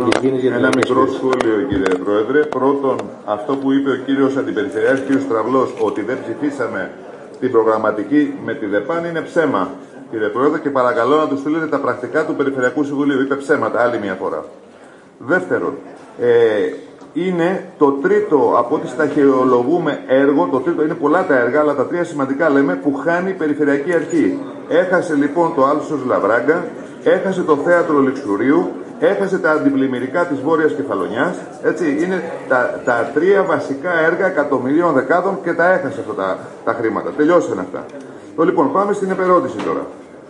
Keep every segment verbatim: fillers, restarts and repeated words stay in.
Ένα μικρό σχόλιο, κύριε Πρόεδρε. Πρώτον, αυτό που είπε ο κύριος Αντιπεριφερειάρχης, κύριος Στραβλός, ότι δεν ψηφίσαμε την προγραμματική με τη ΔΕΠΑΝ, είναι ψέμα, κύριε Πρόεδρε, και παρακαλώ να του στείλετε τα πρακτικά του Περιφερειακού Συμβουλίου. Είπε ψέματα άλλη μια φορά. Δεύτερον, ε, είναι το τρίτο από ό,τι σταχυολογούμε έργο, το τρίτο είναι πολλά τα έργα, αλλά τα τρία σημαντικά λέμε, που χάνει η Περιφερειακή Αρχή. Έχασε λοιπόν το Άλσος Λαβράγκα, έχασε το Θέατρο Λιξουρίου, έχασε τα αντιπλημμυρικά της Βόρειας Κεφαλονιάς, έτσι, είναι τα, τα τρία βασικά έργα εκατομμυρίων δεκάδων και τα έχασε αυτά τα, τα χρήματα. Τελειώσαν αυτά. Το, λοιπόν, πάμε στην επερώτηση τώρα.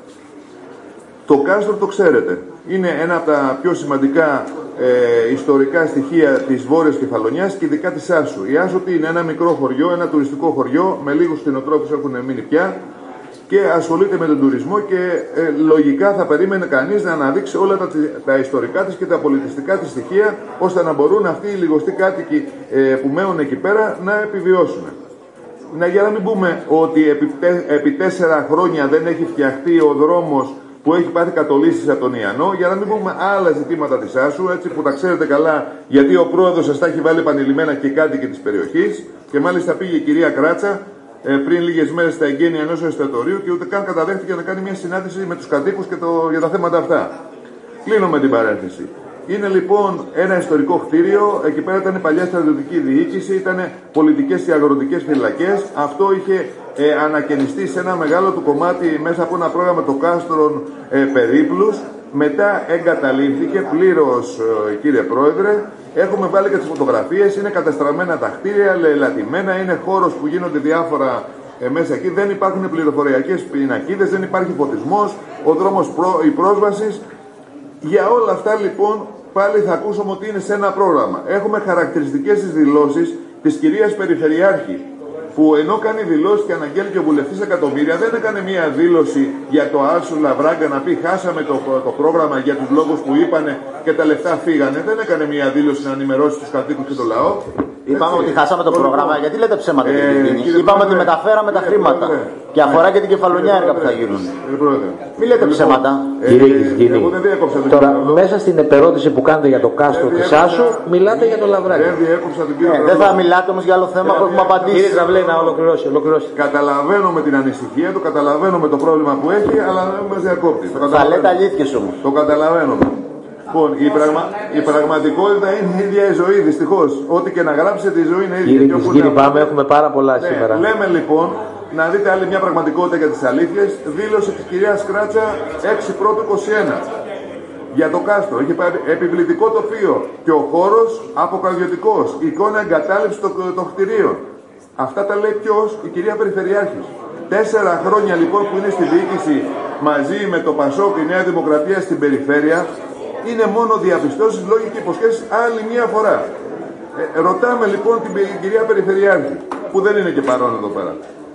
Το κάστρο το ξέρετε. Είναι ένα από τα πιο σημαντικά ε, ιστορικά στοιχεία της Βόρειας Κεφαλονιάς και ειδικά της Άσου. Η Άσου είναι ένα μικρό χωριό, ένα τουριστικό χωριό, με λίγους κτηνοτρόφους έχουν μείνει πια, και ασχολείται με τον τουρισμό και ε, λογικά θα περίμενε κανείς να αναδείξει όλα τα, τα ιστορικά της και τα πολιτιστικά της στοιχεία, ώστε να μπορούν αυτοί οι λιγοστοί κάτοικοι ε, που μένουν εκεί πέρα να επιβιώσουν. Να, για να μην πούμε ότι επί, επί τέσσερα χρόνια δεν έχει φτιαχτεί ο δρόμος που έχει πάθει κατολίσεις από τον Ιαννό, για να μην πούμε άλλα ζητήματα της Άσου, έτσι, που τα ξέρετε καλά, γιατί ο πρόεδρος σας τα έχει βάλει επανειλημμένα και κάτοικοι της περιοχής, και μάλιστα πήγε η κυρία Κράτσα πριν λίγες μέρες στα εγγένεια ενός εστιατορίου και ούτε καν καταδέχτηκε να κάνει μια συνάντηση με τους κατοίκους και το, για τα θέματα αυτά. Κλείνω με την παρένθεση. Είναι λοιπόν ένα ιστορικό κτίριο, εκεί πέρα ήταν παλιά στρατιωτική διοίκηση, ήταν πολιτικές και αγροτικές φυλακές. Αυτό είχε ε, ανακαινιστεί σε ένα μεγάλο του κομμάτι μέσα από ένα πρόγραμμα των κάστρων ε, περίπλους. Μετά εγκαταλείφθηκε πλήρως, ε, κύριε Πρόεδρε. Έχουμε βάλει και τις φωτογραφίες, είναι καταστραμμένα τα κτίρια, λαιλατημένα, είναι χώρος που γίνονται διάφορα ε, μέσα εκεί. Δεν υπάρχουν πληροφοριακές πινακίδες, δεν υπάρχει φωτισμός, ο δρόμος προ, η πρόσβαση. Για όλα αυτά λοιπόν πάλι θα ακούσουμε ότι είναι σε ένα πρόγραμμα. Έχουμε χαρακτηριστικές τις δηλώσεις της κυρίας Περιφερειάρχη, που ενώ κάνει δηλώσεις και αναγγέλει και ο βουλευτής εκατομμύρια, δεν έκανε μία δήλωση για το Άλσο Λαβράγκα να πει χάσαμε το, το πρόγραμμα για τους λόγους που είπανε και τα λεφτά φύγανε. Δεν έκανε μία δήλωση να ενημερώσει τους κατοίκους και το λαό. Είπαμε έτσι, ότι χάσαμε το πρόγραμμα, λοιπόν, γιατί λέτε ψέματα, ε, κύριε Είπαμε ότι μεταφέραμε τα χρήματα. Ε, και αφορά και την Κεφαλονιά έργα που θα γίνουν. Μην λέτε ψέματα. Ε, κύριε Κισκίνη, τώρα μέσα στην επερώτηση που κάνετε για το κάστρο της Άσου, μιλάτε για το Λαβράγκα. Δεν θα μιλάτε όμως για άλλο θέμα που έχουμε απαντήσει. Κύριε Τραβλέ, να ολοκληρώσει, ολοκληρώσει. Καταλαβαίνουμε την ανησυχία του, καταλαβαίνουμε το πρόβλημα που έχει, αλλά δεν μας διακόπτει. Θα λέτε αλήθειες όμως. Το καταλαβαίνουμε. Λοιπόν, η, πραγμα... η πραγματικότητα είναι η ίδια η ζωή, δυστυχώς. Ό,τι και να γράψετε, η ζωή είναι ίδια. Κύριε Κισκίνη, πάμε, έχουμε πάρα πολλά ναι, σήμερα. Λέμε λοιπόν, να δείτε άλλη μια πραγματικότητα για τις αλήθειες. Δήλωση της κυρίας Κράτσα έξι πρώτου είκοσι ένα για το κάστρο. Έχει επιβλητικό τοπίο και ο χώρος αποκαρδιωτικός. Εικόνα εγκατάλειψη των το κτηρίων. Αυτά τα λέει ποιος? Η κυρία Περιφερειάρχης. Τέσσερα χρόνια λοιπόν που είναι στη διοίκηση μαζί με το Πασόκ, η Νέα Δημοκρατία στην περιφέρεια, είναι μόνο διαπιστώσεις, λόγοι και υποσχέσεις άλλη μία φορά. Ε, ρωτάμε λοιπόν την κυρία Περιφερειάρχη, που δεν είναι και παρόν εδώ πέρα,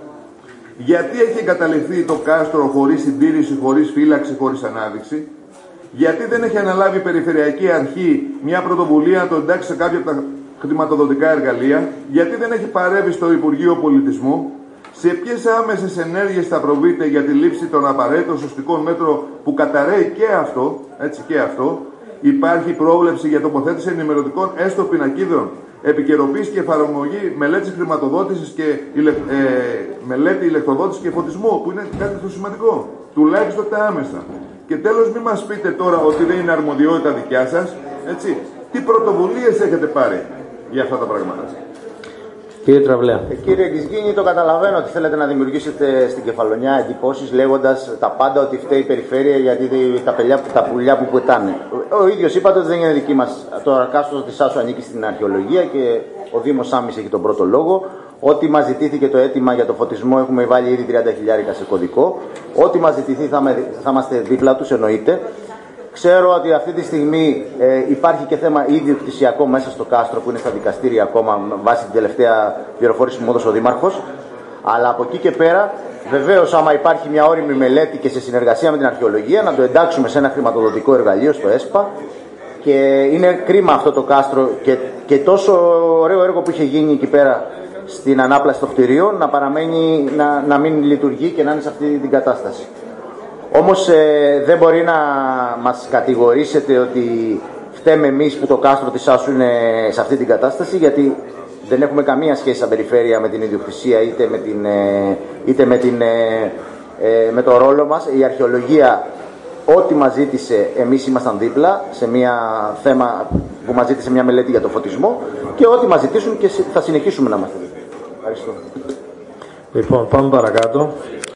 γιατί έχει εγκαταλειφθεί το κάστρο χωρίς συντήρηση, χωρίς φύλαξη, χωρίς ανάδειξη? Γιατί δεν έχει αναλάβει η Περιφερειακή Αρχή μια πρωτοβουλία να το εντάξει σε κάποια από τα χρηματοδοτικά εργαλεία? Γιατί δεν έχει παρέμβει στο Υπουργείο Πολιτισμού? Σε ποιες άμεσες ενέργειες θα προβείτε για τη λήψη των απαραίτητων σωστικών μέτρων που καταραίει και αυτό, έτσι και αυτό? Υπάρχει πρόβλεψη για τοποθέτηση ενημερωτικών έστω πινακίδων, επικαιροποίηση και εφαρμογή μελέτης χρηματοδότησης και ηλε, ε, μελέτη ηλεκτροδότησης και φωτισμού, που είναι κάτι το σημαντικό, τουλάχιστον τα άμεσα. Και τέλος, μην μας πείτε τώρα ότι δεν είναι αρμοδιότητα δικιά σας, έτσι. Τι πρωτοβουλίες έχετε πάρει για αυτά τα πράγματα? Κύριε Τραβλέα. Ε, κύριε Γκισγκίνη, το καταλαβαίνω ότι θέλετε να δημιουργήσετε στην Κεφαλονιά εντυπώσεις λέγοντας τα πάντα ότι φταίει η περιφέρεια γιατί τα, πελιά, τα πουλιά που πετάνε. Ο ίδιος είπατε ότι δεν είναι δική μας. Το κάστρο της Άσου ανήκει στην αρχαιολογία και ο Δήμος Σάμης έχει τον πρώτο λόγο. Ό,τι μας ζητήθηκε το αίτημα για το φωτισμό έχουμε βάλει ήδη τριάντα χιλιάρικα σε κωδικό. Ό,τι μας ζητηθεί θα, με, θα είμαστε δίπλα τους, εννοείται. Ξέρω ότι αυτή τη στιγμή ε, υπάρχει και θέμα ιδιοκτησιακό μέσα στο κάστρο που είναι στα δικαστήρια ακόμα βάσει την τελευταία πληροφόρηση που μου έδωσε ο Δήμαρχος. Αλλά από εκεί και πέρα, βεβαίως, άμα υπάρχει μια όριμη μελέτη και σε συνεργασία με την αρχαιολογία, να το εντάξουμε σε ένα χρηματοδοτικό εργαλείο στο ΕΣΠΑ. Και είναι κρίμα αυτό το κάστρο και, και τόσο ωραίο έργο που είχε γίνει εκεί πέρα στην ανάπλαση των κτηρίων να παραμένει, να, να μην λειτουργεί και να είναι σε αυτή την κατάσταση. Όμως ε, δεν μπορεί να μας κατηγορήσετε ότι φταίμε εμείς που το κάστρο της Άσου είναι σε αυτή την κατάσταση, γιατί δεν έχουμε καμία σχέση σαν περιφέρεια με την ιδιοκτησία είτε με, την, είτε με, την, με το ρόλο μας. Η αρχαιολογία, ό,τι μας ζήτησε, εμείς ήμασταν δίπλα σε μια θέμα που μας ζήτησε μια μελέτη για το φωτισμό, και ό,τι μας ζητήσουν και θα συνεχίσουμε να είμαστε δίπλα. Ευχαριστώ. Λοιπόν, πάμε παρακάτω.